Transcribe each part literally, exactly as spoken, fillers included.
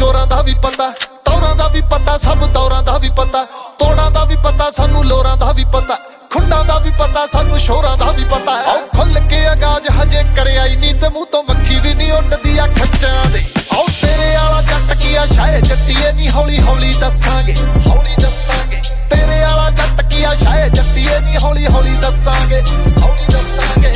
ਚੋਰਾਂ ਦਾ ਵੀ ਪਤਾ, ਤੌਰਾਂ ਦਾ ਵੀ ਪਤਾ, ਸਭ ਦੌਰਾਂ ਦਾ ਵੀ ਪਤਾ, ਤੋੜਾਂ ਦਾ ਵੀ ਪਤਾ ਸਾਨੂੰ, ਲੋਰਾਂ ਦਾ ਵੀ ਪਤਾ, ਖੁੰਡਾਂ ਦਾ ਵੀ ਪਤਾ ਸਾਨੂੰ, ਸ਼ੋਰਾਂ ਦਾ ਵੀ ਪਤਾ। ਆਓ ਖੁੱਲ ਕੇ ਆਗਾਜ਼ ਹਜੇ ਕਰਿਆ ਹੀ ਨਹੀਂ ਤੇ ਮੂੰਹ ਤੋਂ ਮੱਖੀ ਵੀ ਨਹੀਂ ਉੱਡਦੀ ਆ ਖੱਚਾਂ ਦੇ। ਆਓ ਤੇਰੇ ਵਾਲਾ ਜੱਟ ਕੀ ਆ ਸ਼ਾਇਦ ਜੱਟੀਏ ਨਹੀਂ, ਹੌਲੀ ਹੌਲੀ ਦੱਸਾਂਗੇ, ਹੌਲੀ ਦੱਸਾਂਗੇ। ਤੇਰੇ ਵਾਲਾ ਜੱਟ ਕੀ ਆ ਸ਼ਾਇਦ ਜੱਟੀਏ ਨਹੀਂ, ਹੌਲੀ ਹੌਲੀ ਦੱਸਾਂਗੇ, ਹੌਲੀ ਦੱਸਾਂਗੇ।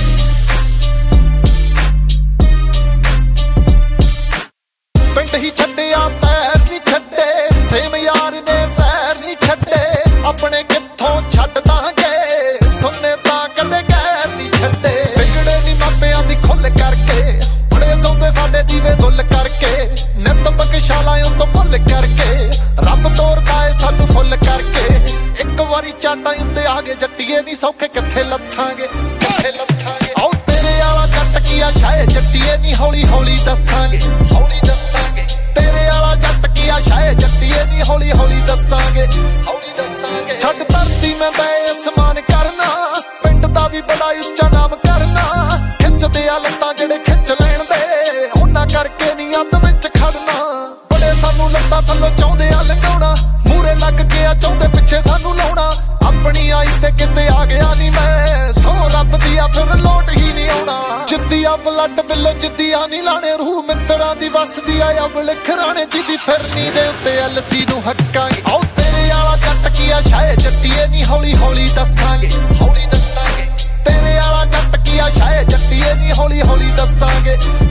ਪਿੰਡ ਹੀ ਛੱਡਿਆ ਪੈਰ ਨਹੀਂ ਛੱਡੇ, ਸੇਮ ਯਾਰ ਨੇ ਪੈਰ ਨਹੀਂ ਛੱਡੇ, ਆਪਣੇ ਕਿੱਥੋਂ ਛੱਡ ਦਾਂਗੇ, ਸੁਣਨੇ ਤਾਂ ਕਦੇ ਗੈਰ ਨਹੀਂ ਛੱਡੇ। ਵਿਗੜੇ ਨਹੀਂ ਮਾਪਿਆਂ ਦੀ ਖੁੱਲ ਕਰਕੇ, ਬੜੇ ਸੌਂਦੇ ਸਾਡੇ ਦੀਵੇ ਗੁੱਲ ਕਰਕੇ, ਨਿੱਤ ਬਖਸ਼ਾਲਾਂ ਤੋਂ ਭੁੱਲ ਕਰਕੇ, ਰੱਬ ਤੋਰਦਾ ਏ ਸਾਨੂੰ ਫੁੱਲ ਕਰਕੇ। ਇੱਕ ਵਾਰੀ ਚਾਟਾਂ ਉੱਤੇ ਆ ਗਏ ਜੱਟੀਏ ਨਹੀਂ, ਸੌਖੇ ਕਿੱਥੇ ਲੱਥਾਂਗੇ, ਕਿੱਥੇ ਲੱਥਾਂਗੇ। ਆਓ ਤੇਰੇ ਵਾਲਾ ਜੱਟ ਕੀ ਆ ਸ਼ਾਇਦ ਜੱਟੀਏ ਨਹੀਂ, ਹੌਲੀ ਹੌਲੀ ਦੱਸਾਂਗੇ, ਹੌਲੀ ਦੱਸਾਂਗੇ। ਤੇਰੇ ਵਾਲਾ ਜੱਟ ਕੀ ਆ ਸ਼ਾਇਦ ਜੱਟੀਏ ਨਹੀਂ, ਹੌਲੀ ਹੌਲੀ ਦੱਸਾਂਗੇ, ਹੌਲੀ ਦੱਸਾਂਗੇ। ਛੱਡ ਧਰਤੀ ਮੈਂ ਬੈ ਅਸਮਾਨ ਕਰਨਾ, ਪਿੰਡ ਦਾ ਵੀ ਬੜਾ ਉੱਚਾ ਨਾਮ ਕਰਨਾ। ਖਿੱਚਦੇ ਆ ਲੱਤਾਂ ਜਿਹੜੇ ਖਿੱਚ ਲੈਣ ਦੇ, ਉਹਨਾਂ ਕਰਕੇ ਨਹੀਂ ਅੱਧ ਵਿੱਚ ਖੜਨਾ। ਬੜੇ ਸਾਨੂੰ ਲੱਤਾਂ ਥੱਲੋਂ ਚਾਹੁੰਦੇ ਆ ਲੰਘਾਉਣਾ, ਮੂਰੇ ਲੱਗ ਕੇ ਆ ਚਾਹੁੰਦੇ ਪਿੱਛੇ ਸਾਨੂੰ ਲਾਉਣਾ। ਆਪਣੀ ਆਈ ਤੇ ਕਿਤੇ ਆ ਗਿਆ ਨਹੀਂ ਮੈਂ, ਸੋ ਰੱਬ ਦੀ ਆ ਫਿਰ ਲੋਟ ਹੀ ਨਹੀਂ ਆਉਣਾ। ਜਿੱਦੀ ਆ ਬਲੱਡ ਬਿੱਲੋ ਜਿੱਦੀ ਆ ਨਹੀਂ ਲਾਣੇ, ਰੂਹ ਮਿੱਤਰਾਂ ਦੀ ਵਸਦੀ ਆ ਅਬਲ ਖਰਾਣੇ। ਜਿਹਦੀ ਫਿਰਨੀ ਦੇ ਉੱਤੇ ਐਲਸੀ ਨੂੰ ਹੱਕਾਂਗੇ। ਆਓ ਤੇਰੇ ਵਾਲਾ ਜੱਟ ਕੀ ਆ ਸ਼ਾਇਦ ਜੱਟੀਏ ਨਹੀਂ, ਹੌਲੀ ਹੌਲੀ ਦੱਸਾਂਗੇ, ਹੌਲੀ ਦੱਸਾਂਗੇ। ਤੇਰੇ ਵਾਲਾ ਜੱਟ ਕੀ ਆ ਸ਼ਾਇਦ ਜੱਟੀਏ ਨਹੀਂ, ਹੌਲੀ ਹੌਲੀ ਦੱਸਾਂਗੇ।